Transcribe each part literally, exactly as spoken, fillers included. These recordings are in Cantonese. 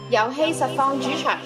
遊戲實況主場，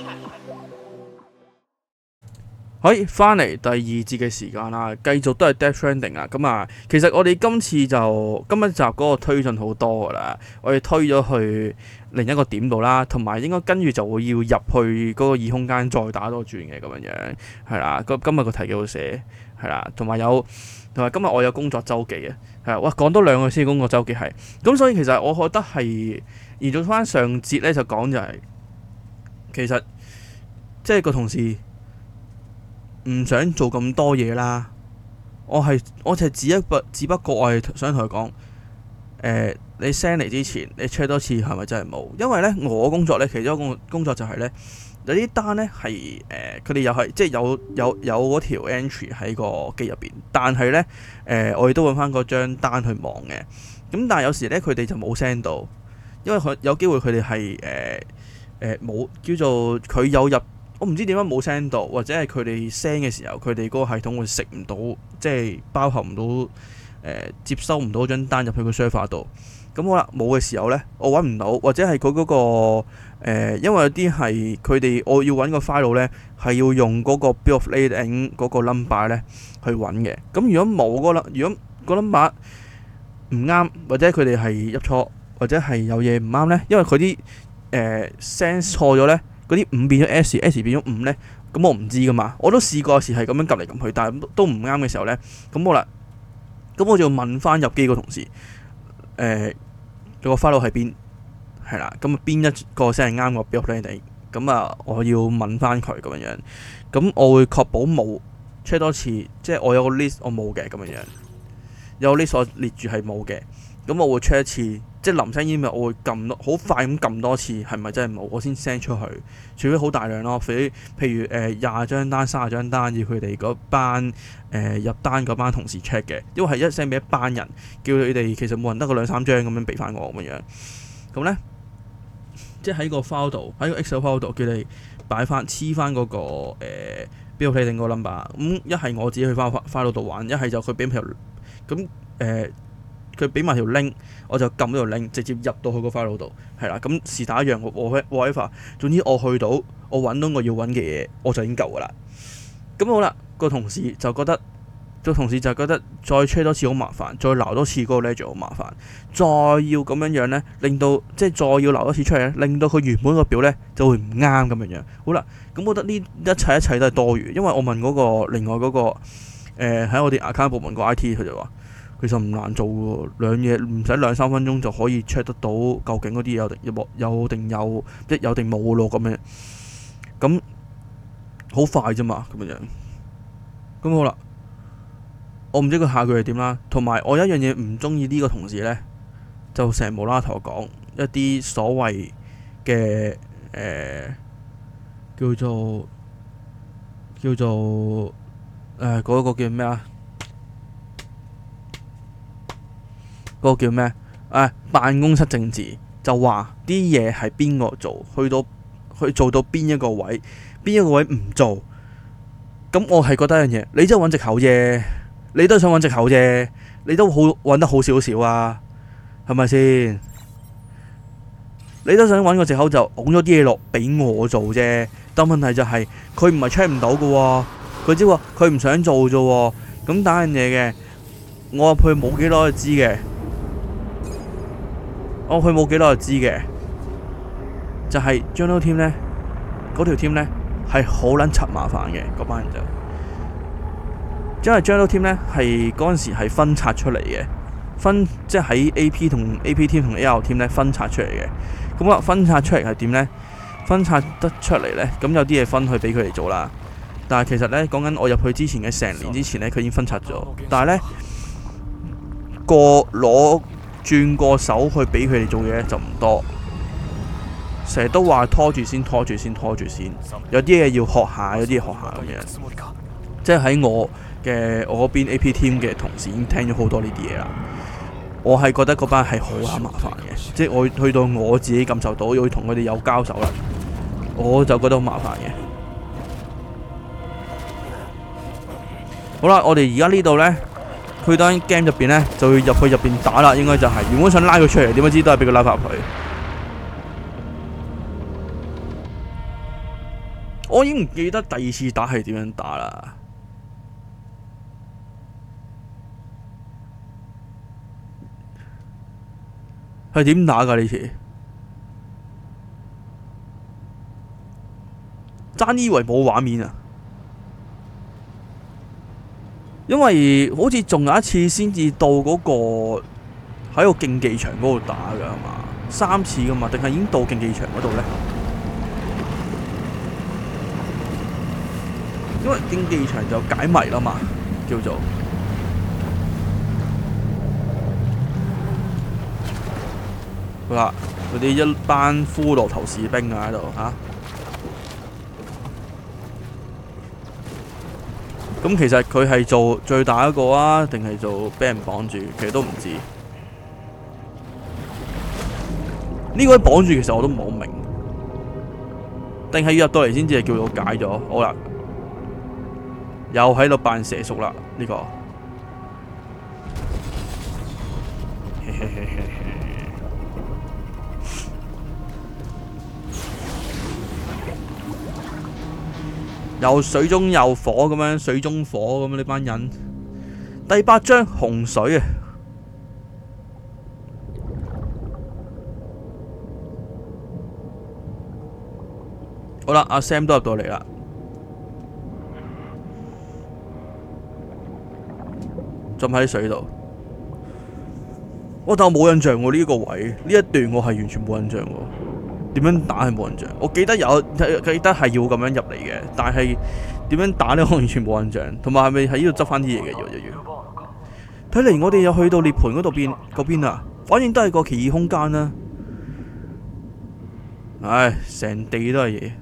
可以翻嚟第二節嘅時間啦，繼續都係 Death Stranding 啊。咁啊，其實我哋今次就今一集嗰個推進好多噶啦，我哋推咗去另一個點度啦，同埋應該跟住就會要入去嗰個異空間再打多轉嘅咁樣樣，係啦。咁今日個題幾好寫，係啦，同埋有同埋今日我有工作週記嘅，係哇，講多兩個先工作週記係。咁所以其實我覺得係延續翻上節咧就講就係、是、其實即係個同事。唔想做咁多嘢啦，我係我就係只一不只不過我係想同佢講，誒、呃、你 send 嚟之前你 check 多次係咪真係冇？因為咧我工作咧其中一個工作就係咧有啲單咧係誒佢哋又係即係有有有嗰條 entry 喺個機入邊，但係咧誒我哋都揾翻嗰張單去望嘅，咁但係有時咧佢哋就冇 send 到，因為佢有機會佢哋係誒誒冇叫做佢有入。我唔知點解冇 send 到，或者係佢哋 send 嘅時候，佢哋嗰個系統會食唔到，即係包含唔到，誒、呃、接收唔到張單入去個 server 度。咁好啦，冇嘅時候呢，我揾唔到，或者係佢嗰個、呃、因為有啲係佢哋我要揾個 file 呢，係要用嗰個 bill of lading 嗰個 number 呢去揾嘅。咁如果冇嗰粒，如果個 number 唔啱，或者佢哋係入錯，或者係有嘢唔啱呢，因為佢啲誒 send 錯咗呢。嗰啲五變咗 S，S 變咗五呢，咁我唔知噶嘛。我都試過有時係咁樣撳嚟撳去，但係都唔啱嘅時候呢，咁好啦，咁我就要問翻入機個同事，誒、呃，個 file 喺邊？係啦，咁啊邊一個先係啱我 bill of lading？咁啊，我要問翻佢咁樣樣，咁我會確保冇 check 多次，即係我有個 list 我冇嘅咁樣樣，有個 list 我列住係冇嘅，咁我會 check 一次。即係臨 send email，我會撳多好快咁撳多次，係咪真係冇？我先 send 出去。除非好大量咯，譬如誒廿張單、三十張單，要佢哋嗰班誒、呃、入單嗰班同事 check 嘅，因為係一 send 俾一班人，叫佢哋其實冇人得個兩三張咁樣俾翻我咁樣。咁咧，即係喺個 file 度，喺個 Excel file 度，叫你擺翻黐翻嗰個誒 bill of lading 嗰個 number。咁一係我自己去翻 file 度玩，一係就佢俾條咁誒。佢俾埋條 link，我就撳咗條 link，直接入到去個 file 度，係啦。咁是打一樣，我 whatever，總之我去到，我揾到我要揾嘅嘢，我就已經夠噶啦。咁好啦，個同事就覺得，個同事就覺得再 check 多次好麻煩，再撈多次嗰個 ledger 好麻煩，再要咁樣樣咧，令到即係再要撈多次出嚟咧，令到佢原本個表咧就會唔啱咁樣樣。好啦，咁我覺得呢一切一切都係多餘，因為我問嗰、嗰個另外嗰、嗰個誒喺、呃、我哋 account 部門個 I T， 佢就話。其實唔難做喎，兩嘢唔使兩三分鐘就可以 check 得到究竟嗰啲有定有冇有定有即有定冇咯咁樣，咁好快啫嘛咁樣。咁好啦，我唔知佢下句係點啦。同埋我有一樣嘢唔中意呢個同事呢，就成日無啦啦同我講一啲所謂嘅誒、呃、叫做叫做誒嗰、呃嗰個叫咩啊？嗰個叫咩？誒、啊、辦公室政治就話啲嘢係邊個做，去到去做到邊一個位，邊一個位唔做。咁我係覺得一樣嘢，你真係揾藉口啫，你都想揾藉口啫，你都好揾得好少少啊，係咪先？你都想揾個藉口就拱咗啲嘢落俾我做啫。但問題就係佢唔係 check 唔到嘅喎，佢只話佢唔想做啫喎。咁打樣嘢嘅，我入去冇幾耐就知嘅。我佢冇幾耐就知嘅，就係 journal team 呢，嗰條 team 呢係好撚柒麻煩嘅嗰班人就，因為 journal team 呢係嗰陣時係分拆出嚟嘅，分即係喺 A P 同 A P team 同 A L team 呢分拆出嚟嘅。咁啊分拆出嚟係點呢？分拆得出嚟呢，咁有啲嘢分去俾佢哋做啦。但係其實呢，講緊我入去之前嘅成年之前呢，佢已經分拆咗。但係呢，個攞轉過手去俾佢哋做嘢就唔多，成日都話拖住先，拖住先，拖住先。有啲嘢要學下，有啲嘢學下咁樣。即係喺我嘅我嗰邊 A P team 嘅同事已經聽咗好多呢啲嘢啦。我係覺得嗰班係好啱麻煩嘅，即係我去到我自己感受到要同佢哋有交手啦，我就覺得好麻煩嘅。好啦，我哋而家呢度呢。佢當 game 入邊呢，就要入去入邊打啦，應該就係、是、原本想拉佢出嚟，點解知都係俾佢拉翻入去。 我已經唔記得第二次打係點樣打啦。係點打㗎呢次？爭以為冇畫面啊！因為好似仲有一次先至到嗰個喺個競技場嗰度打㗎係嘛？三次㗎嘛？定係已經到競技場嗰度呢？因為競技場就解謎啦嘛，叫做。好啦，佢哋一班骷髏頭士兵啊喺度嚇。咁其實佢係做最大一個啊，定係做俾人綁住？其實都唔知。呢個綁住其實我都唔好明，定係要入到嚟先至係叫做解咗？好啦，又喺度扮蛇叔啦呢個。又水中又火咁樣，水中火咁樣呢班人。第八章洪水啊！好啦，阿 Sam 都入到嚟啦。浸喺水度。我但我冇印象喎，呢個位呢一段我係完全冇印象喎。點樣打係冇印象，我記得有記得係要咁樣入嚟嘅，但係點樣打呢？我完全冇印象。同埋係咪喺呢度執翻啲嘢嘅？要要睇嚟我哋又去到涅槃嗰度邊嗰邊啊！反正都係個奇異空間啦。唉，成地都係嘢。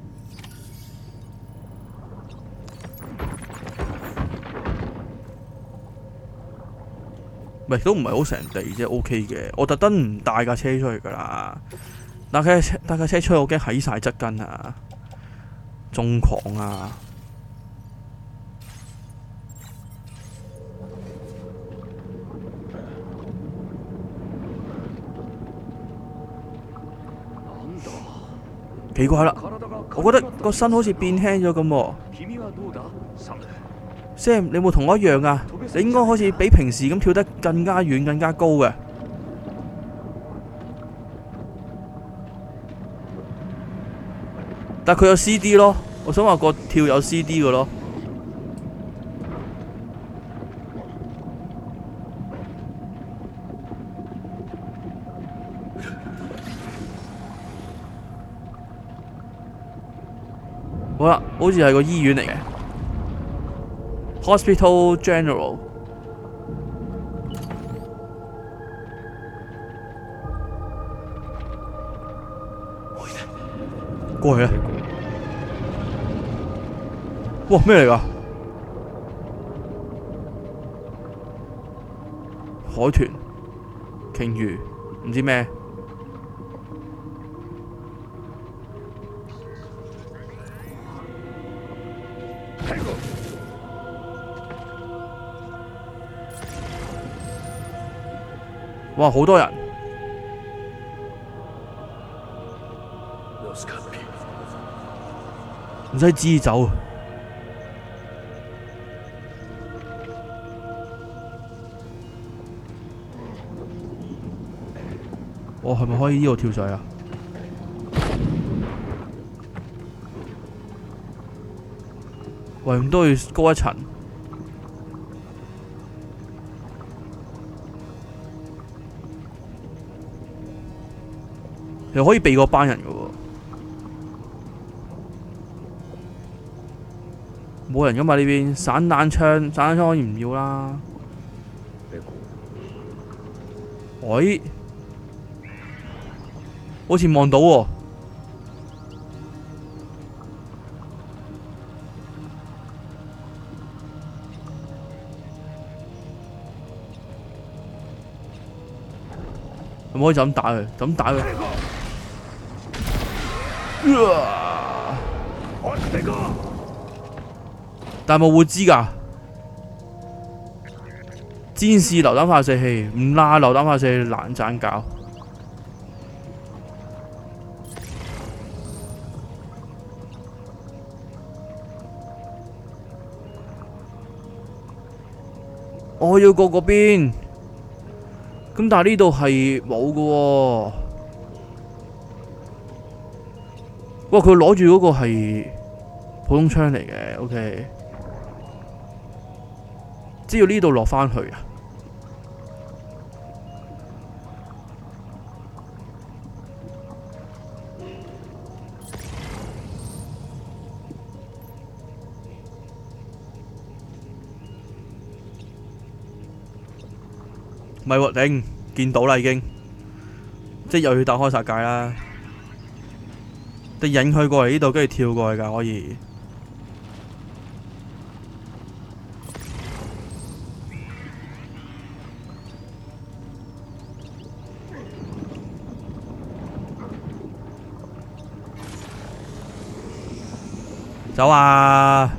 唔係都唔係好成地啫 ，OK 嘅。我特登唔帶架車出去㗎啦。但係帶架車出去，我驚喺晒側根啊，中狂啊！奇怪啦，我覺得個身好似變輕咗咁喎。Sam， 你有冇同我一樣啊？你應該好似比平時咁跳得更加遠、更加高嘅。但佢有 C D 咯，我想話個跳有 C D 嘅咯。好啦，好似係個醫院嚟嘅 ，Hospital General。過去啊！哇，咩嚟㗎？海豚、鯨魚，唔知咩。哇，好多人。唔使支走。我係咪可以呢度跳水啊？喂，咁都要高一層。又可以避過班人嘅喎。冇人噶嘛呢邊，散彈槍，散彈槍可以唔要啦。喂，好似望到喎。可唔可以就咁打佢？就咁打佢。但係冇活資㗎，戰士榴彈發射器唔拉榴彈發射器難盞搞。 我要過嗰邊。咁但係呢度係冇㗎喎。哇！佢攞住嗰個係普通槍嚟嘅 ，OK。只要呢度落返去啊！咪喎頂，見到啦已經，即係又要打開殺界啦。你引佢過嚟呢度，跟住跳過去㗎可以。走啊！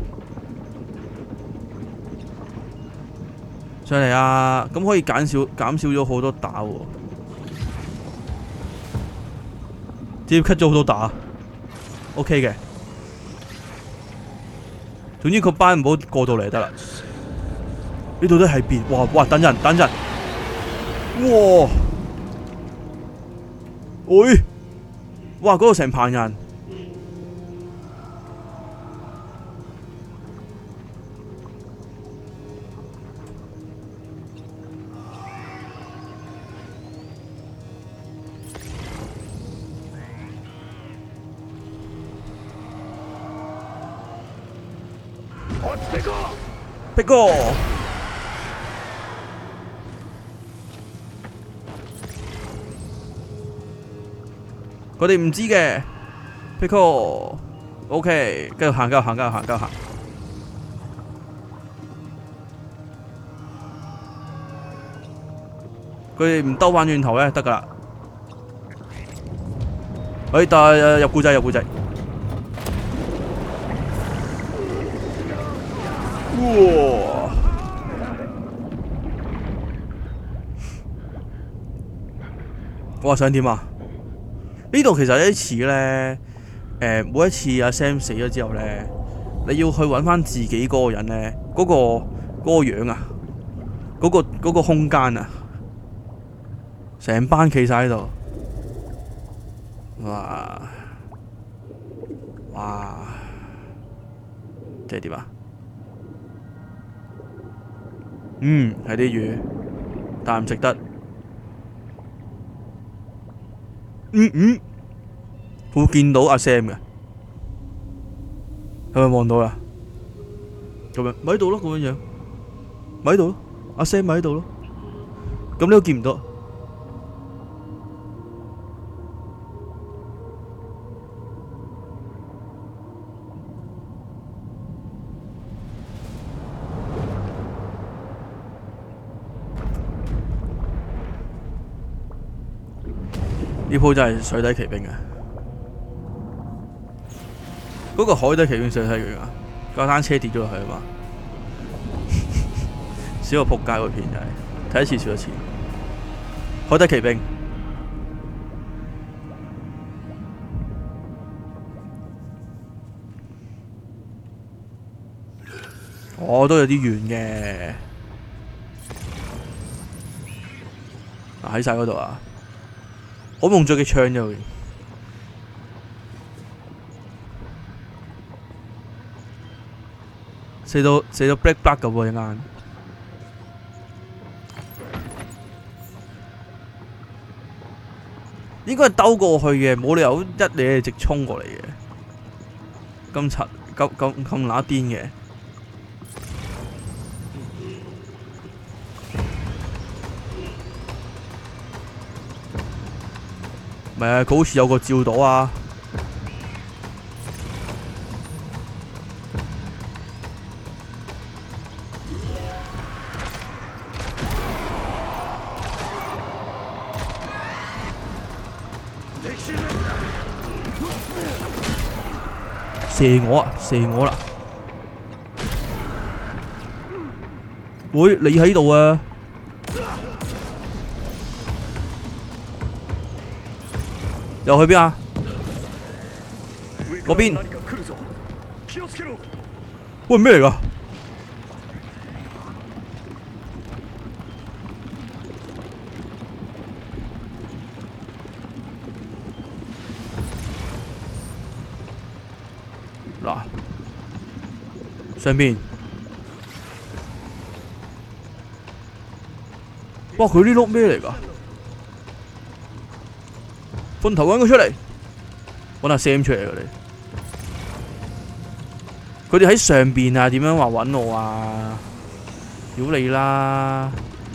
上嚟啊！咁可以減少減少咗好多打喎，直接 cut 咗好多打 ，OK 嘅。總之個班唔好過到嚟就得啦。呢度都係邊？哇哇！等陣等陣，哇！喂！哇！嗰度成棚人。逼哥，佢哋唔知嘅。逼哥 ，OK， 繼續行，繼續行，繼續行，繼續行。佢哋唔兜翻轉頭咧，得噶啦。誒，但係入故仔，入故仔。哇！我想點啊？呢度其實有啲似咧，誒，每一次阿 Sam 死咗之後咧，你要去揾翻自己嗰個人咧，嗰個嗰個樣啊，嗰個嗰個空間啊，成班企晒喺度，哇哇，即係點啊？嗯，係啲魚，但唔值得。嗯嗯，會見到阿 Sam 嘅，係咪望到啦？咁樣咪喺度咯，咁樣樣，咪喺度咯，阿 Sam 咪喺度咯。咁你都見唔到。呢鋪真係水底奇兵啊！嗰個海底奇兵水底佢啊，架單車跌咗落去啊嘛！少個仆街嗰片就係睇一次少一次。海底奇兵，我都有啲遠嘅。嗱喺晒嗰度啊！好夢著嘅槍啫，射到射到 black black 咁喎一眼，應該係兜過去嘅，冇理由一嘢直衝過嚟嘅，咁柒咁咁咁乸癲嘅。唔係啊，佢好似有個照到啊！射我啊！射我啦！喂，你喺度啊！又去邊啊？嗰邊？喂，咩嚟㗎？ 上邊。哇！佢呢碌咩嚟㗎？分頭揾佢出嚟，揾阿 Sam 出嚟佢哋。佢哋喺上邊啊，點樣話揾我啊？屌你啦！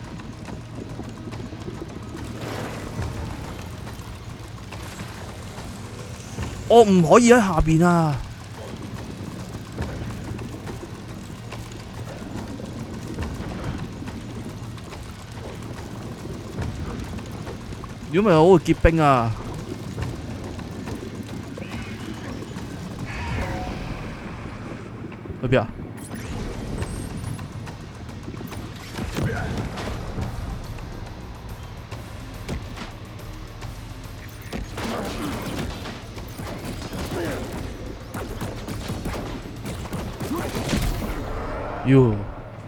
我唔可以喺下邊啊！如果唔係我會結冰啊！去邊啊？喲！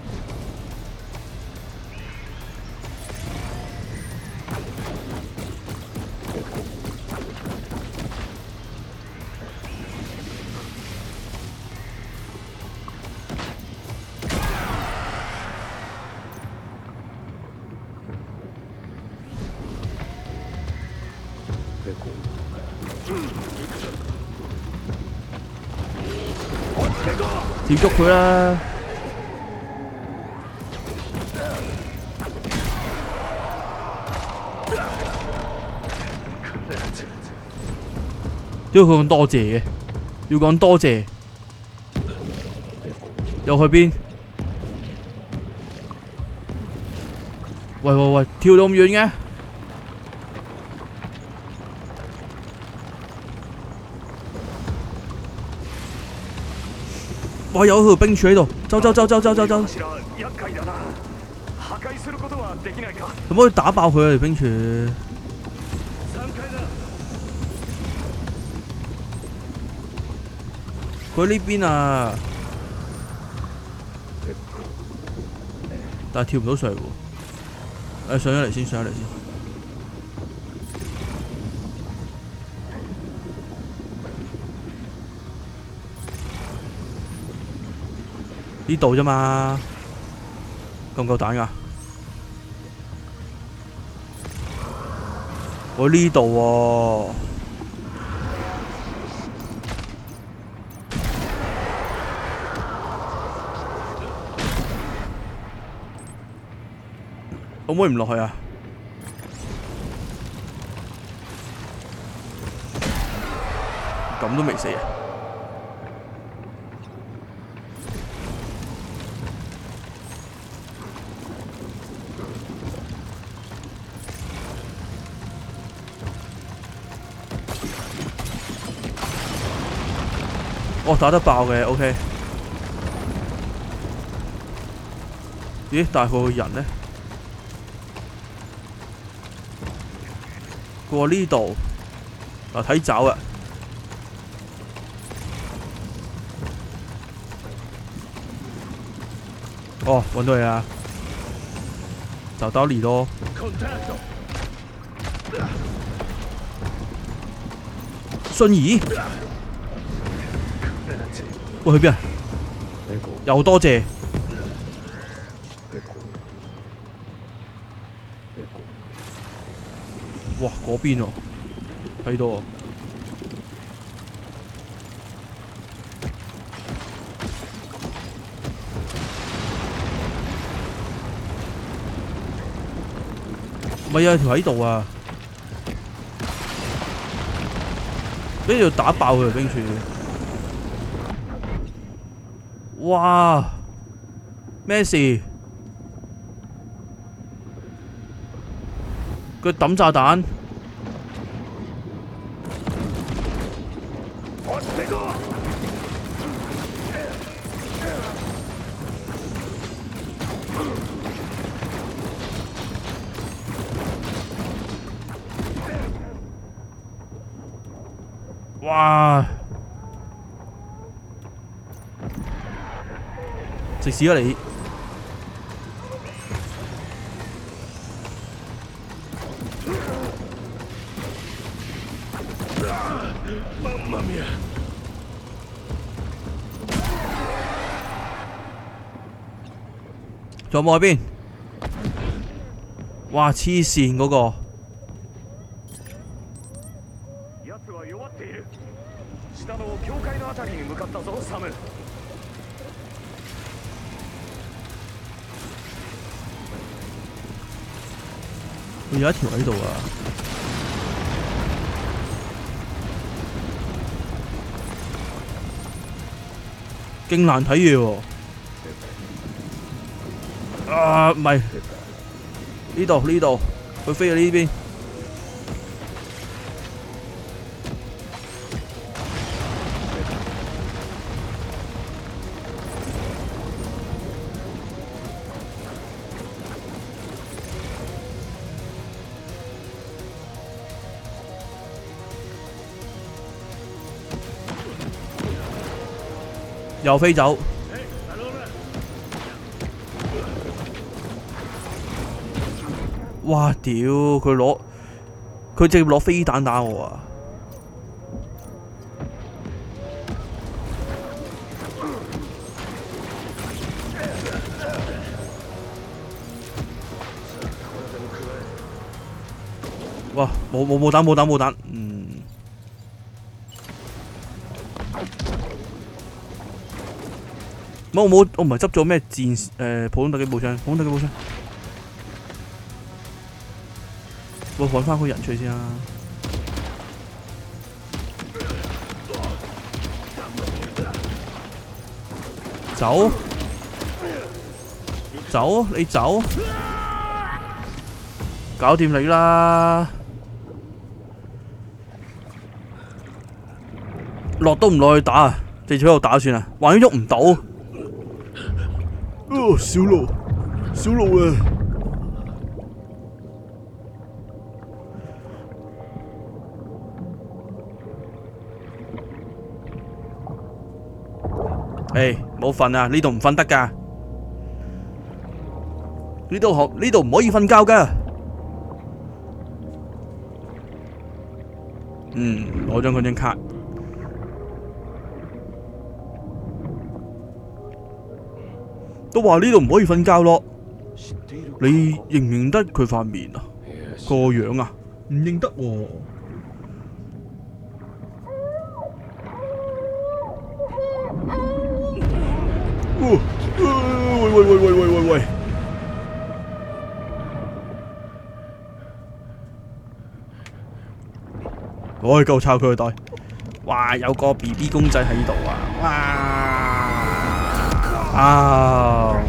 接觸佢啦！點解佢講多謝嘅？要講多謝，又去邊？喂喂喂！跳到咁遠嘅？哇！有條冰柱喺度，走走走走走走走！可唔可以打爆佢啊？條冰柱！佢呢邊啊，但係跳唔到上嚟喎。誒，上咗嚟先，上咗嚟先。呢度啫嘛，夠唔夠彈㗎？我呢度喎，可唔可以唔落去啊？咁都未死啊！哦，打得爆嘅 ，OK。咦？但係佢個人呢？佢話呢度嗱睇爪啊！哦，揾到你啦！找到你咯！瞬移。喂，去邊啊？又多謝。哇，嗰邊喎，睇到喎。唔係有條喺度啊！跟住打爆佢條冰柱。哇！咩事？佢抌炸彈。哇！食屎啊你！ 仲有冇喺邊？哇！黐線嗰個。佢有一條喺度啊！勁難睇嘢喎！啊，唔係呢度呢度，佢飛去呢邊。又飛走。哇！屌，佢攞佢直接攞飛彈打我啊！哇！冇冇冇彈冇彈冇彈，嗯。冇我冇我唔係執咗咩戰誒普通特技步槍，普通特技步槍。我揾翻個人出嚟先啊！走走，你走，搞掂你啦！落都唔落去打啊！直接喺度打算啊！橫喐唔到。哦，小路，小路啊！誒，冇瞓啊！呢度唔瞓得㗎，呢度學呢度唔可以瞓覺㗎。嗯，攞張嗰張卡。都話呢度唔可以瞓覺咯。你認唔認得佢塊面啊？個樣啊？唔認得喎。喂喂喂喂喂喂喂！我去夠抄佢個袋。哇！有個 B B 公仔喺度啊！哇！啊！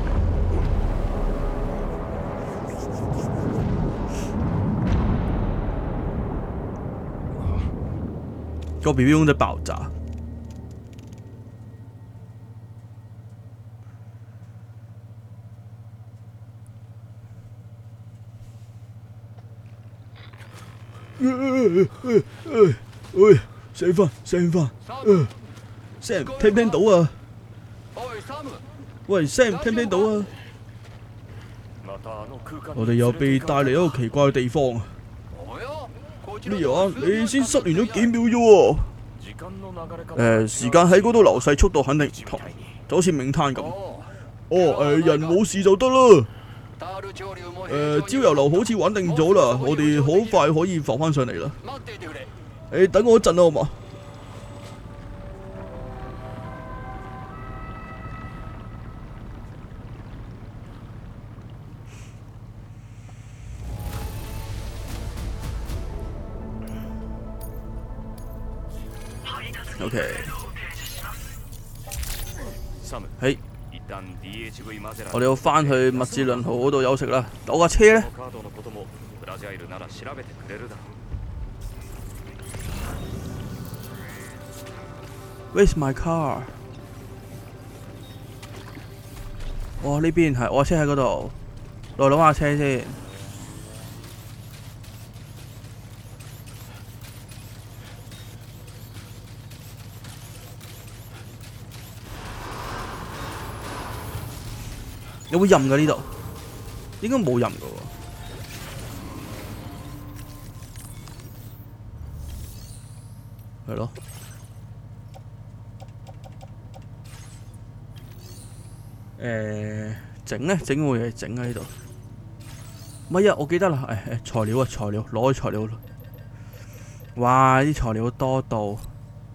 個 B B 公仔爆炸。喂，醒翻，醒翻。Sam 聽唔聽到啊？喂 ，Sam 聽唔聽到啊？我哋又被帶嚟一個奇怪嘅地方啊！咩啊？你先失聯咗幾秒啫喎？誒，時間喺嗰度流逝速度肯定唔同，就好似冥灘咁。哦，誒，人冇事就得啦。誒，焦油流好似穩定咗啦，我哋好快可以浮翻上嚟啦。誒，等我一陣啦，好嘛？OK。係。我哋要翻去麥哲倫號嗰度休息啦。我架車咧？Where's my car？ 哇！呢邊係我車喺嗰度，我攞下車先。有冇任㗎呢度？應該冇任㗎喎。係咯。誒， 整咧，整冇嘢整喺呢度。唔係啊，我記得啦，誒誒材料啊，材料攞去材料。哇！啲材料多到〜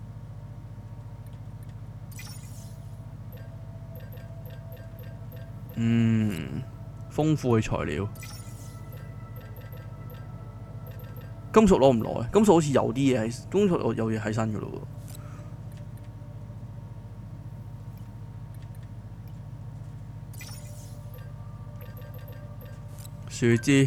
嗯，豐富嘅材料，金屬攞唔攞啊？金屬好似有啲嘢喺，金屬有嘢喺身噶咯喎。樹枝，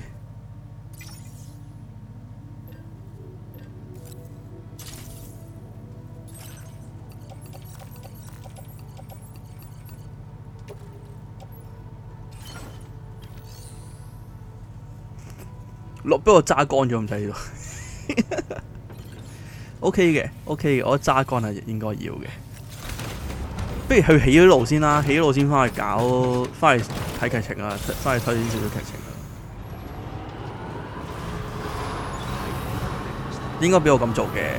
落不過揸乾咗咁滯喎。O K 嘅，O K 嘅，我揸乾係應該要嘅。不如去起咗路先啦，起咗路先翻去搞，翻去睇劇情啊，翻去睇少少劇情啊。應該俾我咁做嘅。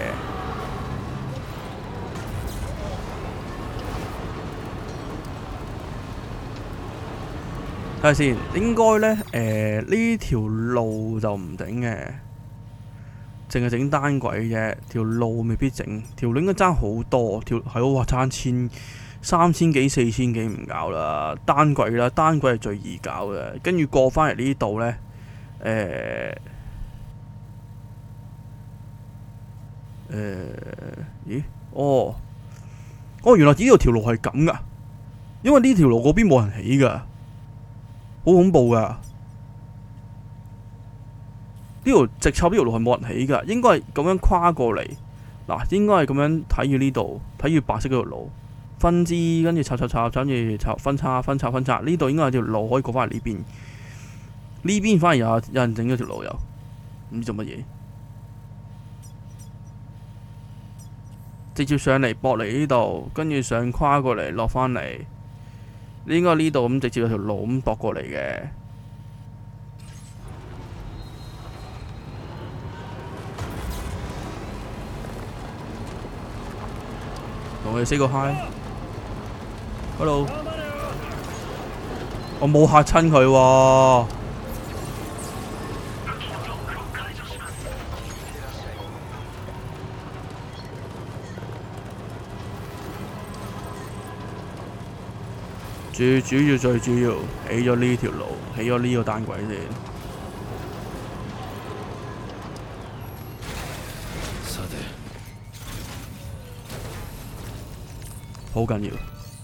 睇下先，應該咧誒呢條路就唔整嘅，淨係整單軌啫。條路未必整，條路應該爭好多。條係喎，話爭千三千幾四千幾唔搞啦，單軌啦，單軌係最易搞嘅。跟住過翻嚟呢度咧，誒、呃、誒、呃、咦？哦哦，原來呢度條路係咁噶，因為呢條路嗰邊冇人起噶。好恐怖噶！呢條直插呢條路係冇人起噶，應該係咁樣跨過嚟。嗱，應該係咁樣睇住呢度，睇住白色嗰條路分支，跟住插插插，跟住插分叉分叉分叉。呢度應該有條路可以過翻嚟呢邊，呢邊反而有有人整咗條路又唔知做乜嘢，直接上嚟駁嚟呢度，跟住上跨過嚟落翻嚟。應該呢度咁直接有條路咁駁過嚟嘅。同佢 say 個 hi，hello。我冇嚇親佢喎。最主要最主要起咗呢條路，起咗呢個單軌先。好緊要。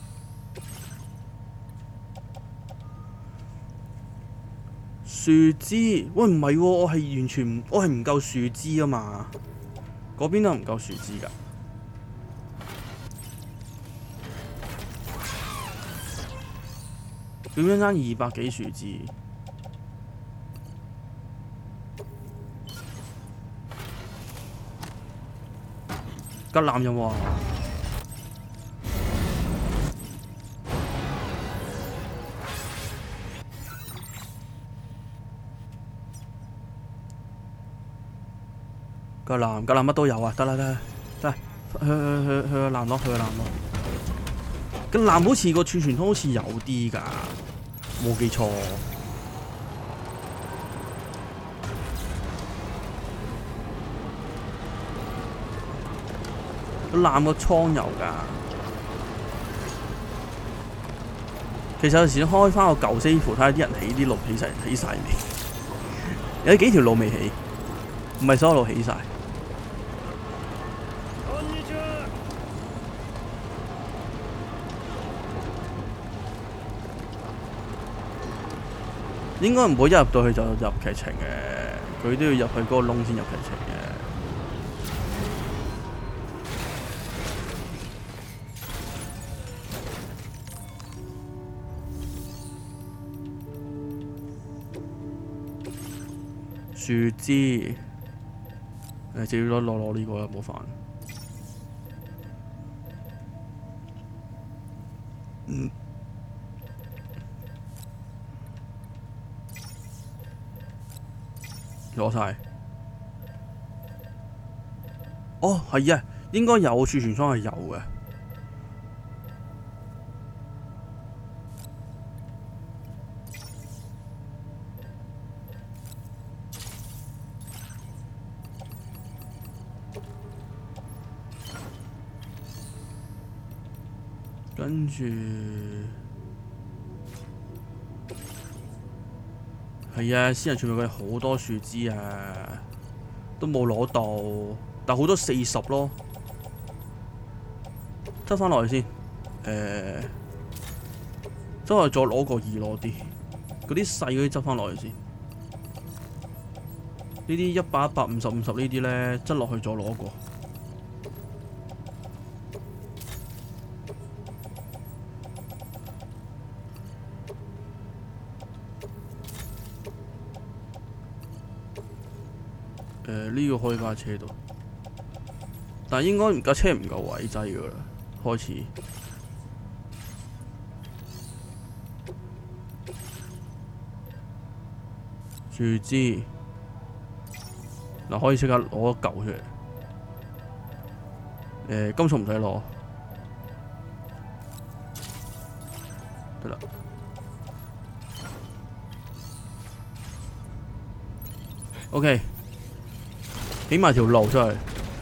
樹枝，喂唔係喎，我係完全我係唔夠樹枝啊嘛，嗰邊都唔夠樹枝㗎。點樣爭二百幾樹枝？吉欖有冇啊？吉欖吉欖乜都有啊！得啦得啦得，去去去去個南咯，去個南咯。吉欖好似個儲存倉好似有啲㗎。冇記錯，個攬個倉油㗎。其實有時開翻個舊師傅睇下啲人起啲路起晒起晒未？有幾條路未起，唔係所有路起晒。應該唔會一入到去就入劇情嘅，佢都要入去嗰個窿先入劇情嘅。樹枝，誒，直接攞攞攞呢個啦，冇煩。嗯。攞晒。哦，係啊，應該有儲存倉係有嘅。 跟住係啊，私人儲備佢好多樹枝啊，都冇攞到，但好多四十咯，執翻落去先。誒、呃，執落去再攞個二攞啲，嗰啲細嗰啲執翻落去先。呢啲一百、一百五十、五十呢啲咧，執落去再攞過。誒、呃、呢、這個可以架車度，但係應該架車唔夠位擠噶啦，開始。樹枝嗱，可以即刻攞一嚿出嚟。誒、呃，金屬唔使攞，得啦。OK。起埋條路出去，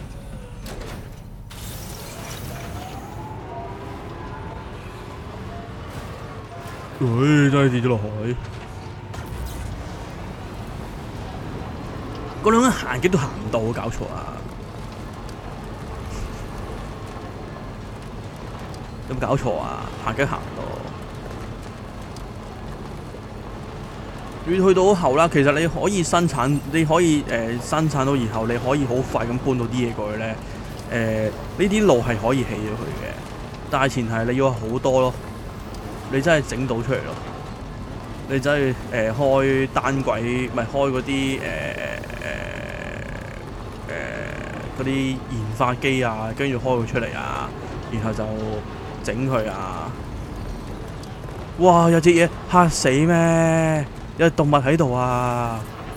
喂，真係跌咗落海。嗰兩個行極都行唔到，搞錯啊！有冇搞錯啊？行極行唔到。越去到後啦，其實你可以生產，你可以誒、呃、生產到，然後你可以好快咁搬到啲嘢過去咧。誒呢啲路係可以起咗佢嘅，但係前提你要好多咯，你真係整到出嚟咯。你真係誒、呃、開單軌，唔係開嗰啲誒誒誒嗰啲研發機啊，跟住開佢出嚟啊，然後就整佢啊！哇！有隻嘢嚇死咩？有動物喺度啊！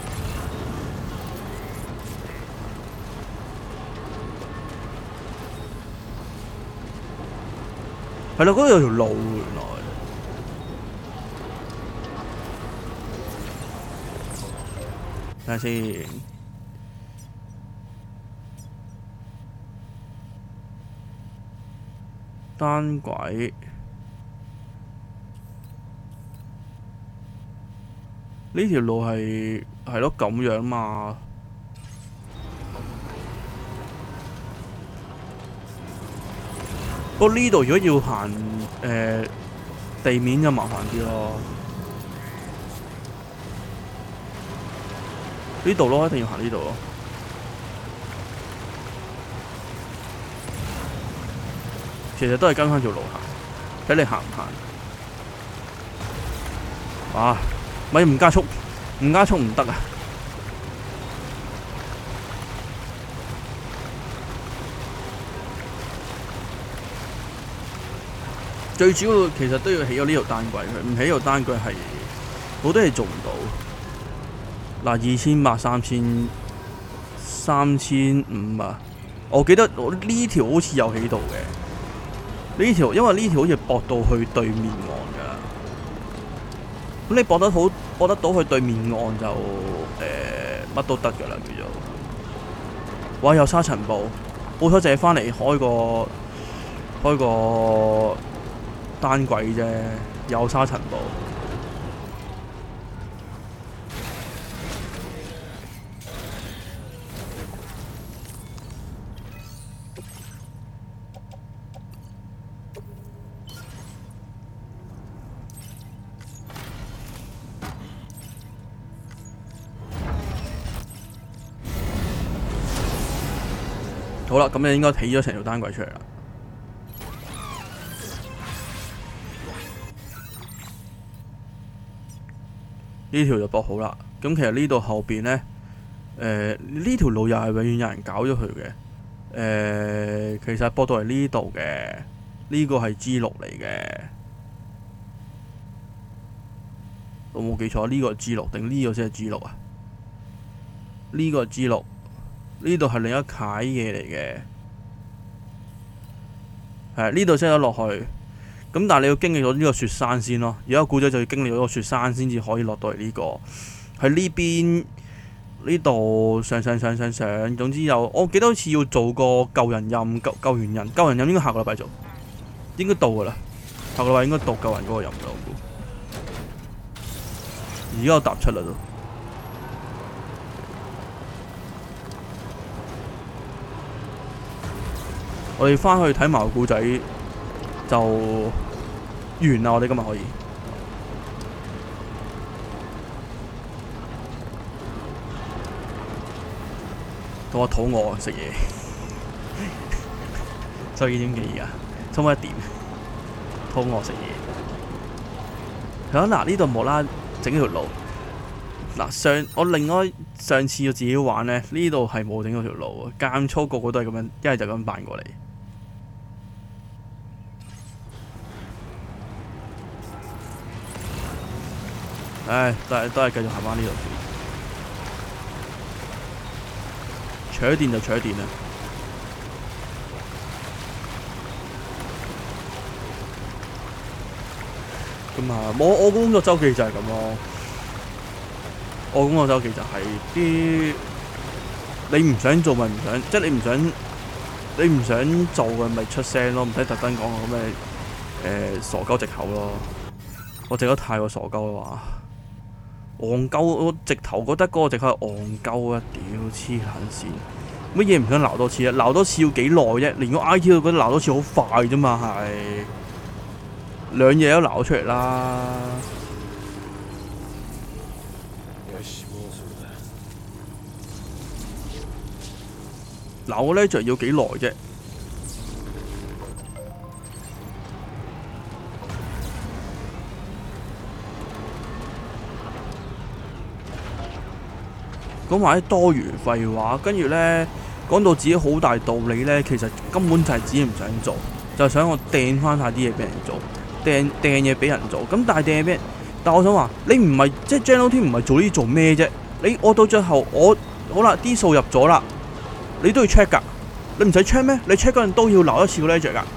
係啦，嗰度有條路原來。睇下先，單軌。呢條路係係咯咁樣嘛？不過呢度如果要行誒、呃、地面就麻煩啲咯。呢度咯，一定要行呢度咯。其實都係跟翻條路行，睇你行唔行。啊！咪唔加速，唔加速唔得啊！最主要其實都要起咗呢條單軌，佢唔起呢條單軌係好多嘢做唔到。嗱，二千八、三千、三千五啊！我記得我呢條好似有起到嘅，呢條因為呢條好似駁到去對面岸㗎。咁你駁得好，駁得到去對面岸就誒乜、呃、都得㗎啦，叫做。哇！有沙塵暴，好彩淨係翻嚟開個開個單軌啫，有沙塵暴。好啦，咁你應該起咗成條單軌出嚟啦。呢條就駁好啦。咁其實呢度後邊呢，誒呢條路又係永遠有人搞咗佢嘅。誒、呃，其實駁到嚟呢度嘅，呢、這個係 G 六嚟嘅。我冇記錯，呢、這個係 G 六定呢個先係 G 六啊？呢、這個係 G 六。呢度係另一楷嘢嚟嘅，係呢度先得落去。咁但係你要經歷咗呢個雪山先咯。而家古仔就要經歷咗個雪山先至可以落到嚟呢個。喺呢邊呢度上上上上上，總之有我記得好似要做個救人任救救完人救人任應該下個禮拜做，應該到㗎啦。 下個禮拜應該到救人嗰個入唔到，而家我踏出啦都。我哋翻去睇埋個故仔就完啦！我哋今日可以。咁我肚餓食嘢，十二點幾而家，差唔多一點。肚餓食嘢。係啦，嗱呢度冇啦，整條路。嗱上我另外上次我自己玩咧，呢度係冇整嗰條路，間粗個個都係咁樣，一係就咁扮過嚟。唉，都係都係繼續行翻呢度。搶電就搶電啦。咁啊，我我工作周記就係咁咯。我工作周記就係啲你唔想做咪唔想，即係你唔想你唔想做嘅咪出聲咯，唔使特登講個咩誒傻鳩藉口咯。我藉得太過傻鳩啦話。戇鳩，我直頭覺得嗰個藉口係戇鳩啊！屌黐撚線，乜嘢唔想鬧多次啊？鬧多次要幾耐啫？連個 I T 都覺得鬧多次好快啫嘛，係兩嘢都鬧出嚟啦。鬧咧就要幾耐啫？講埋啲多餘廢話，跟住咧講到自己好大道理咧，其實根本就係自己唔想做，就係想我掟翻晒啲嘢俾人做，掟掟嘢俾人做。咁但係掟嘢俾人，但係我想話你唔係即係 General Team 唔係做呢啲做咩啫？你我到最後我好啦，啲數入咗啦，你都要 check 㗎，你唔使 check 咩？你 check 嗰陣都要留一次個 ledger 㗎。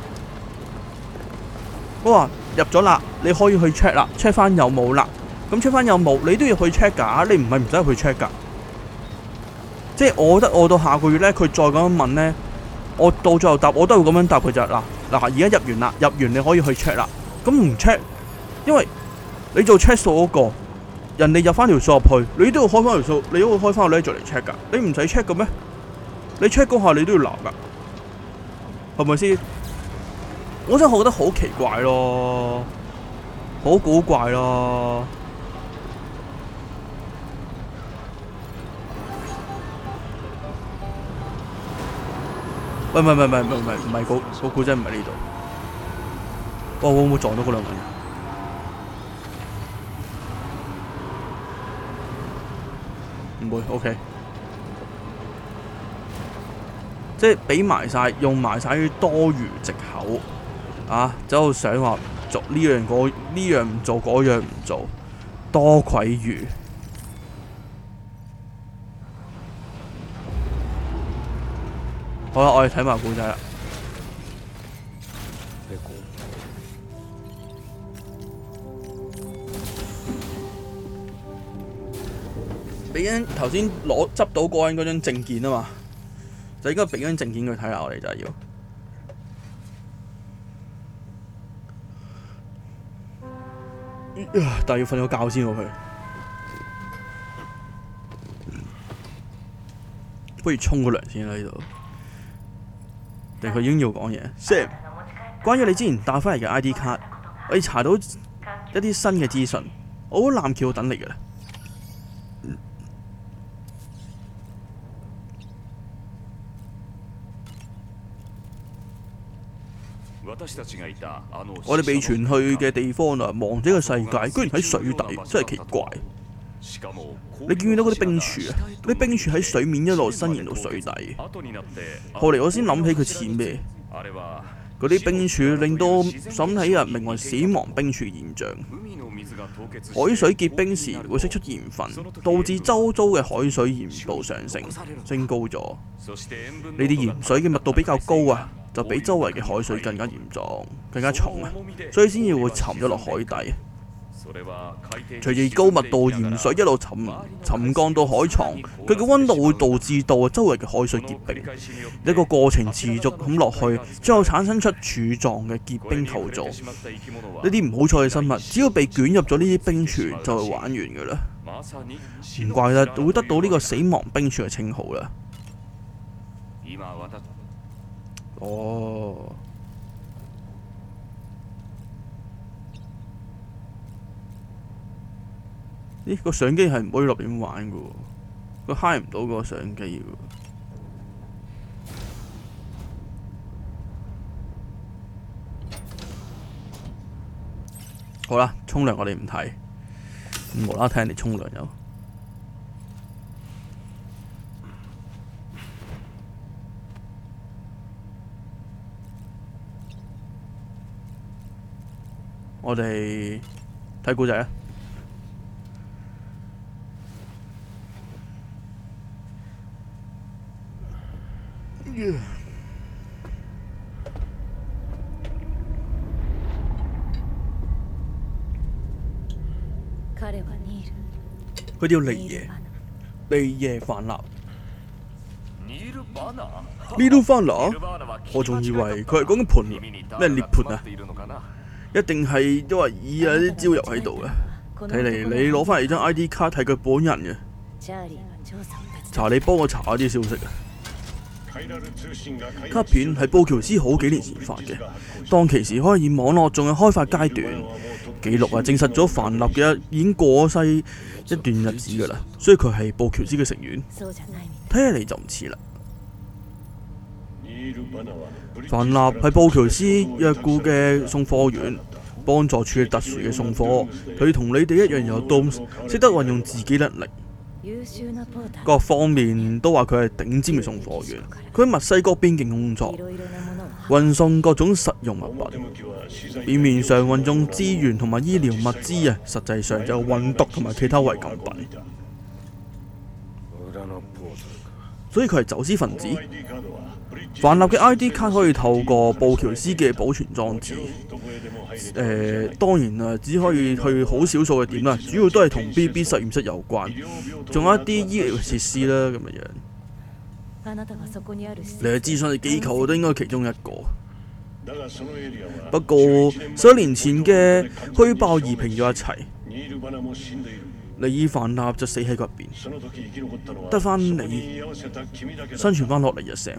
我話入咗啦，你可以去 check 啦 ，check 翻有冇啦。咁 check 翻有冇，你都要去 check 㗎，你唔係唔使去 check 㗎。即係我覺得我到下個月咧，佢再咁樣問咧，我到最後答我都會咁樣答佢就係嗱嗱，而家入完啦，入完你可以去 check 啦。咁唔 check，因為你做 check 數嗰個，人哋入翻條數入去，你都要開翻條數，你都要開翻個 ledger嚟 check 㗎。你唔使 check 嘅咩？你 check 嗰下你都要鬧㗎，係咪先？我真係覺得好奇怪咯，好古怪咯。喂，唔係唔係唔係唔係唔係，個個古仔唔係呢度。我會唔會撞到嗰兩個人？唔會 ，OK。即係俾埋晒，用埋晒啲多餘藉口啊！走到想話做呢樣嗰呢樣唔做，嗰樣唔做，多鬼餘。好啦，我哋睇埋故仔啦。俾緊頭先攞執到嗰人嗰張證件啊嘛，就應該俾張證件佢睇下，我哋就係要。但係要瞓個覺先喎佢。不如沖個涼先啦呢度。定佢已經要講嘢 ，Sam， 關於你之前帶翻嚟嘅 I D 卡，我哋查到一啲新嘅資訊，我好攬橋等你嘅啦。我哋被傳去嘅地方啊，亡者嘅世界居然喺水底，真係奇怪。你見唔見到嗰啲冰柱啊？啲冰柱喺水面一路伸延到水底。後嚟我先諗起佢似咩？嗰啲冰柱令到我諗起啊，名為死亡冰柱現象。海水結冰時會釋出鹽分，導致周遭嘅海水鹽度上升，升高咗。呢啲鹽水嘅密度比較高啊，就比周圍嘅海水更加嚴重、更加重啊，所以先至會沉咗落海底。 隨住高密度鹽水一路沉沉降到海床，佢嘅溫度會導致到周圍嘅海水結冰，呢個過程持續咁落去，最後產生出柱狀嘅結冰構造。呢啲唔好彩嘅生物，只要被捲入咗呢啲冰泉，就會玩完㗎啦。唔怪得會得到呢個死亡冰泉嘅稱號啦。哦。呢個相機係唔可以落點玩嘅喎，佢嗨唔到個相機喎。好啦，沖涼我哋唔睇，無啦啦睇人哋沖涼又。我哋睇古仔啊！佢叫尼耶，尼耶范納。尼魯范納，我仲以為佢係講緊盤咩涅盤啊！一定係都話以啊啲招入喺度嘅。睇嚟你攞翻嚟張 I D 卡係佢本人嘅。查理幫我查下啲消息啊！卡片係布喬斯好幾年前發嘅，當其時可以網絡仲係開發階段，記錄啊證實咗凡納嘅已經過咗世一段日子噶啦，所以佢係布喬斯嘅成員。睇起嚟就唔似啦。凡納係布喬斯約雇嘅送貨員，幫助處理特殊嘅送貨。佢同你哋一樣有 Doms， 識得運用自己能力。各方面都話佢係頂尖嘅送貨員，佢喺墨西哥邊境工作，運送各種實用物品。表面上運送資源同埋醫療物資啊，實際上就運毒同埋其他違禁品。所以佢係走私分子。凡納嘅 I D 卡可以透過布喬斯嘅保存裝置。誒、呃、當然啊，只可以去好少數嘅點啦，主要都係同 B B 實驗室有關，仲有一啲醫療設施啦咁嘅樣。你嘅諮詢嘅機構都應該其中一個。不過十一年前嘅虛爆移平咗一齊，尼爾凡納就死喺嗰邊，得翻你生存翻落嚟一聲。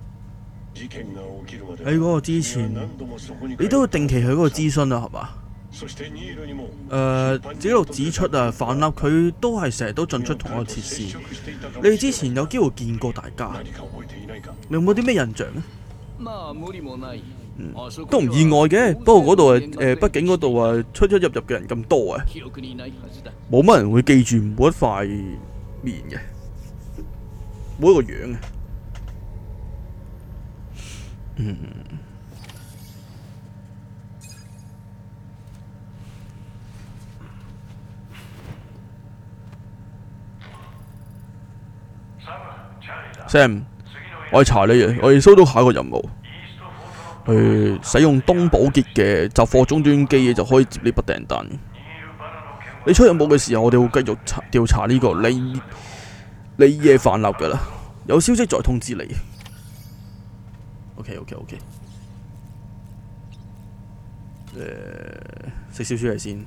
喺嗰個之前，你都會定期去嗰個諮詢啊，係嘛？誒、呃，記錄指出啊，凡納佢都係成日都進出同一個設施。你哋之前有機會見過大家，你有冇啲咩印象咧？嗯，都唔意外嘅。不過嗰度誒，誒，畢竟嗰度啊，出出入入嘅人咁多啊，冇乜人會記住每一塊面嘅，每一個樣嘅。嗯，Sam， 我係查理啊，我哋收到下一個任務，去使用東寶傑嘅集貨終端機就可以接呢筆訂單。你出任務嘅時候，我哋會繼續查調查呢個你你嘢泛濫噶啦，有消息再通知你。OK OK OK， 誒、呃，食少少嘢先。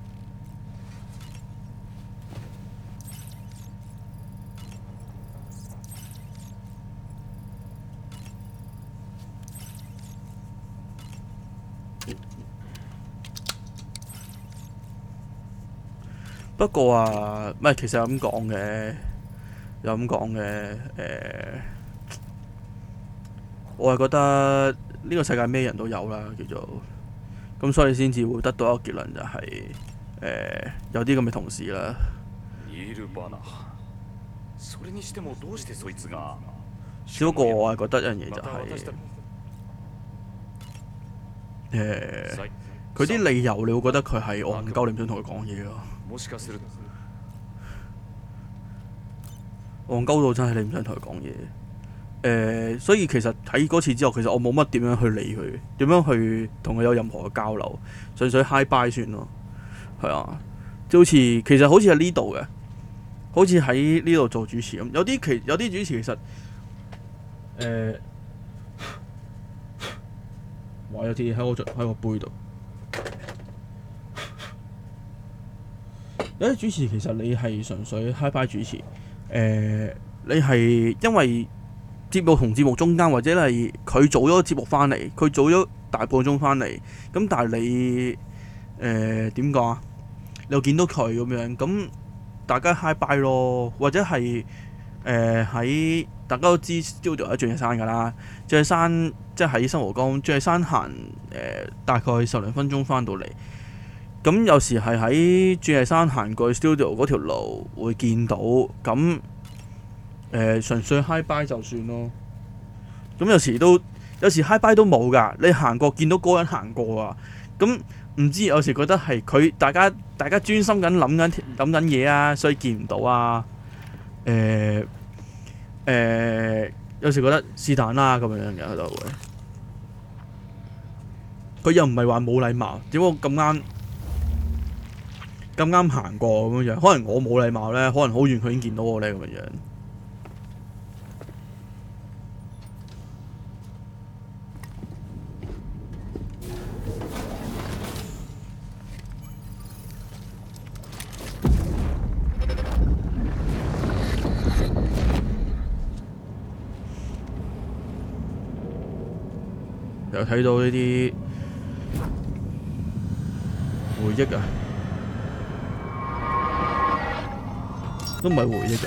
不過啊，唔係其實有咁講嘅，有咁講嘅，誒、呃。我係覺得呢個世界咩人都有啦，叫做咁，所以先至會得到一個結論，就係、是、誒、呃、有啲咁嘅同事啦。只不過我係覺得一樣嘢就係、是、誒，佢、呃、啲理由你會覺得佢係戇鳩，你唔想同佢講嘢咯。戇鳩到真係你唔想同佢講嘢。誒、呃，所以其實睇嗰次之後，其實我冇乜點樣去理佢，點樣去同佢有任何嘅交流，純粹 hi bye 算咯。 係啊，即好似其實好似喺呢度嘅，好似喺呢度做主持咁。有啲其有啲主持其實誒、呃，哇！有啲喺我喺個杯度。有啲主持其實你係純粹 hi-fi 主持，誒、呃，你係因為節目同節目中間，或者係佢做咗個節目翻嚟，佢做咗大半個鐘翻嚟，咁但係你誒點講啊？你又見到佢咁樣，咁大家 hi-fi 咯，或者係誒喺大家都知 studio 喺鑽石山㗎啦，鑽石山即係喺新蒲崗，鑽石山行誒、呃、大概十零分鐘翻到嚟。咁有時係喺鑽石山行過去 studio 嗰條路會見到，咁誒、呃、純粹 hi-bye 就算咯。咁有時都有時 hi-bye 都冇㗎，你行過見到嗰個人行過啊，咁唔知有時覺得係佢大家大家專心緊諗緊諗緊嘢啊，所以見唔到啊。誒、呃、誒、呃、有時覺得是但啦咁樣嘅佢就會，佢又唔係話冇禮貌，點解咁啱？咁啱行過咁樣樣，可能我冇禮貌咧，可能好遠佢已經見到我咧咁樣樣。又睇到呢啲回憶啊！都唔係回憶㗎。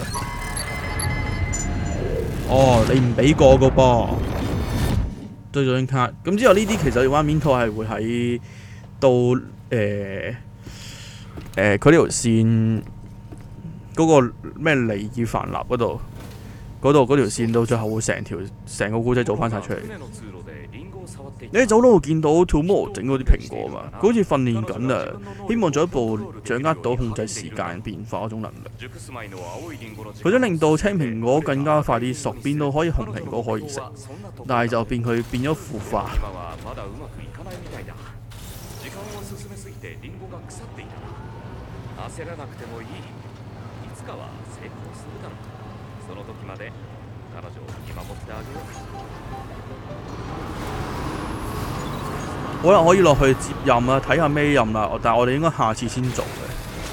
哦，你唔俾過個噃，對咗張卡。咁之後呢啲其實畫面套係會喺到誒誒佢呢條線嗰個咩離異繁立嗰度，嗰度嗰條線到最後會成條成個故仔做翻晒出嚟。你喺走廊度見到 Tomorrow 整嗰啲蘋果嘛，佢好似訓練緊啊，希望進一步掌握到控制時間變化嗰種能力。佢想令到青蘋果更加快啲熟，變到可以紅蘋果可以食，但係就變佢變咗腐化。可能可以落去接任啊，睇下咩任啦。但係我哋應該下次先做嘅。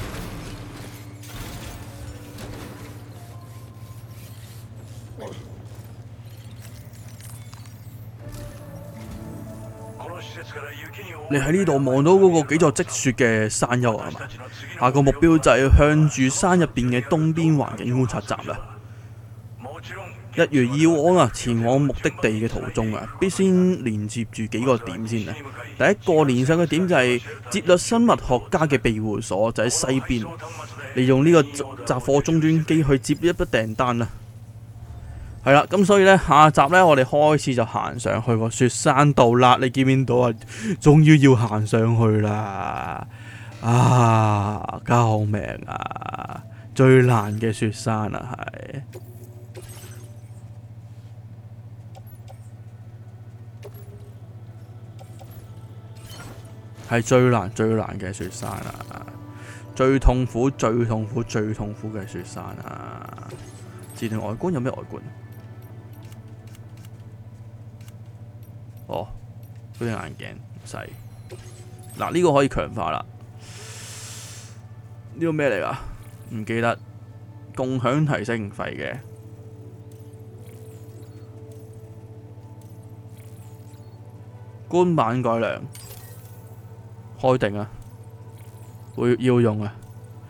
你喺呢度望到嗰個幾座積雪嘅山丘係嘛？下個目標就係向住山入邊嘅東邊環境觀察站啦。一如以往啊，前往目的地嘅途中啊，必先連接住幾個點先啊。第一個連上嘅點就係節律生物學家嘅庇護所，就喺西邊。利用呢個雜貨終端機去接一筆訂單啦。係啦，咁所以呢，下集呢，我哋開始就行上去個雪山度啦。你見唔見到啊？終於要行上去啦！啊，救命啊！最難嘅雪山啊，係。係最難最難嘅雪山啊！最痛苦最痛苦最痛苦嘅雪山啊！自定外觀有咩外觀？哦，嗰隻眼鏡唔使。嗱，呢個可以強化啦。呢個咩嚟㗎？唔記得。共享提升費嘅。官版改良。開定啊！會要用啊！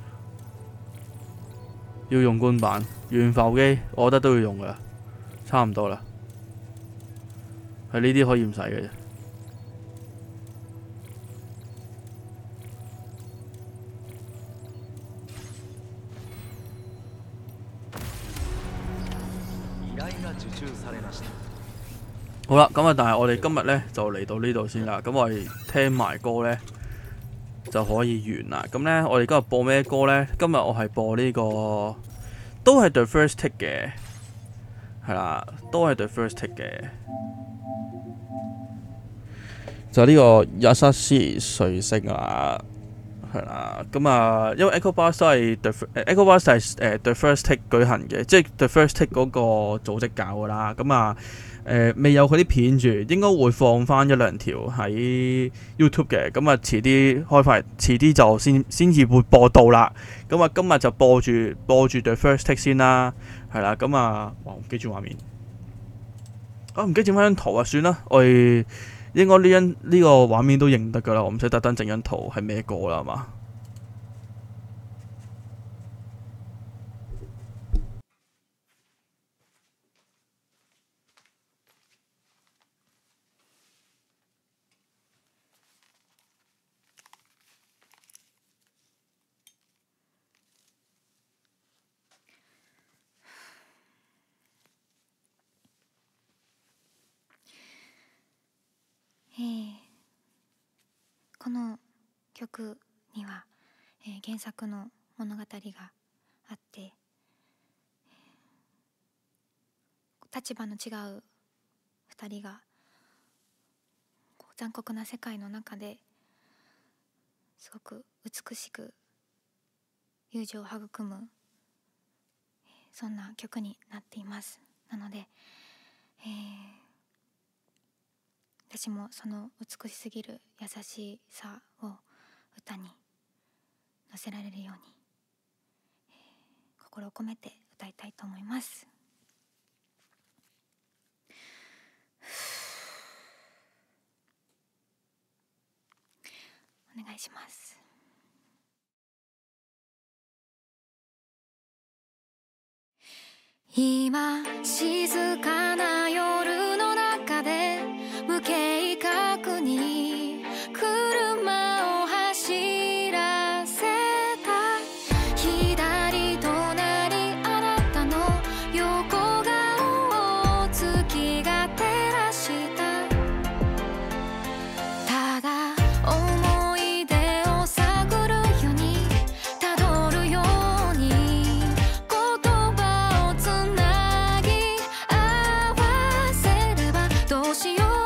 要用官版懸浮機，我覺得都要用噶，差唔多啦。係呢啲可以唔使嘅啫。好啦，咁啊，但係我哋今日呢就嚟到呢度先啦。咁我哋聽埋歌呢就可以完啦。咁呢，我哋今日播咩歌呢？今日我係播呢、這個，都係 The First Take 嘅，係啦，都係 The First Take 嘅，就呢、是這個 Yasashi 彗星啊， 係啦，咁啊，因為 EcoBars 都係 The EcoBars 係誒 The First Take 舉行嘅，即係 The First Take 嗰個組織搞噶啦。咁啊誒未有佢啲片住，應該會放翻一兩條喺 YouTube 嘅。咁啊遲啲開翻，遲啲就先先至會播到啦。咁啊今日就播住播住 The First Take 先啦，係啦。咁啊，哇唔記住畫面，啊唔記得整翻張圖啊，算啦，我哋。應該呢張呢個畫面都認得㗎啦，我唔使特登整張圖係咩歌啦，係嘛？ えー、この曲には、えー、原作の物語があって、立場の違うふたりがこう残酷な世界の中ですごく美しく友情を育む、そんな曲になっています。なので、えー私もその美しすぎる優しさを歌に乗せられるように、えー、心を込めて歌いたいと思います。お願いします。今静かな夜の中で無計画に車を走らせた左隣あなたの横顔を月が照らしたただ思い出を探るようにたどるように言葉をつなぎ合わせればどうしよう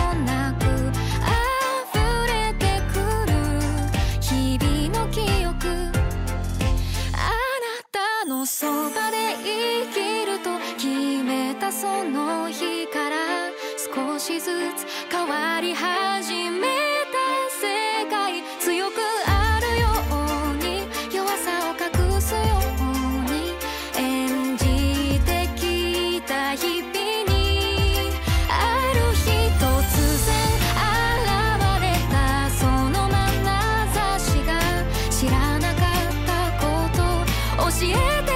そばで生きると決めたその日から少しずつ変わり始めた世界強くあるように弱さを隠すように演じてきた日々にある日突然現れたその眼差しが知らなかったこと教えて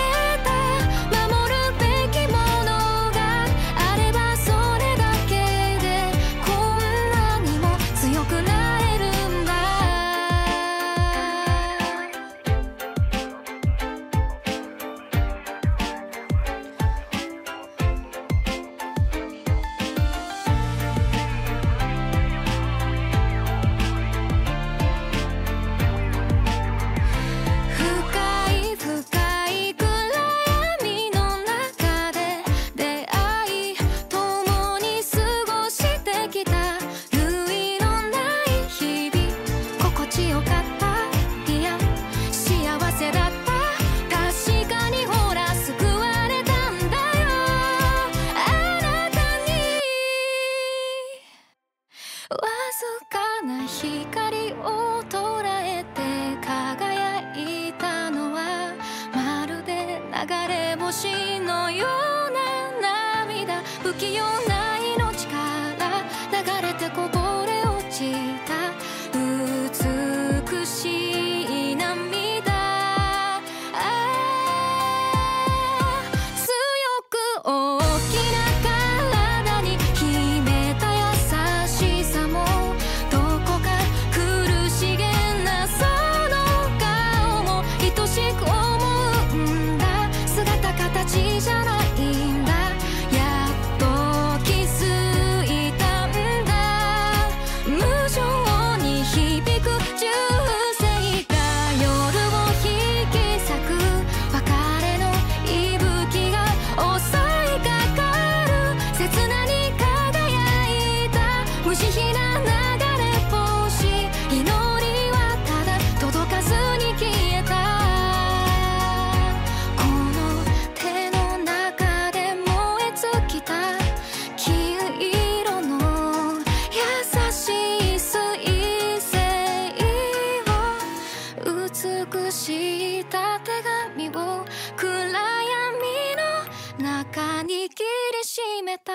光を捉えて輝いたのはまるで流れ星のような涙不器用な命から流れてこぼれ落ちた美しい涙強く大きな体に秘めた優しさも形じゃないんだやっと気中に握りしめた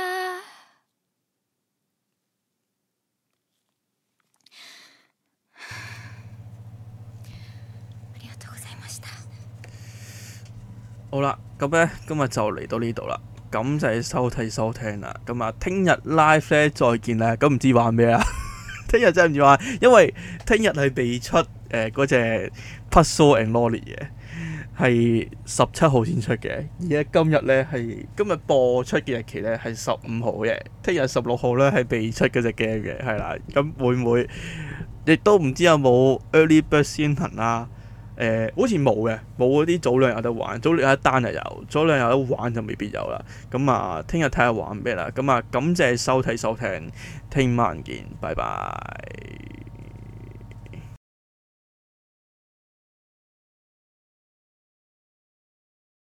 ありがとうございました好啦，咁咧今日就嚟到呢度啦，感謝收睇收聽啦。咁啊，聽日 live 咧再見啦。咁唔知玩咩啊？聽日真係唔知玩，因為聽日係未出誒嗰隻 Puzzle and Lolly 嘅，係十七號先出嘅。而家今日咧係今日播出嘅日期咧係十五號嘅，聽日十六號咧係未出嗰隻 game 嘅，係啦。咁會唔會亦都唔知有冇 Early Bird 先行啦？誒、呃、好似冇嘅，冇嗰啲早兩日有得玩，早兩日一單就有，早兩日有得玩就未必有啦。咁啊，聽日睇下玩咩啦。咁啊，感謝收睇收聽，聽晚見，拜拜。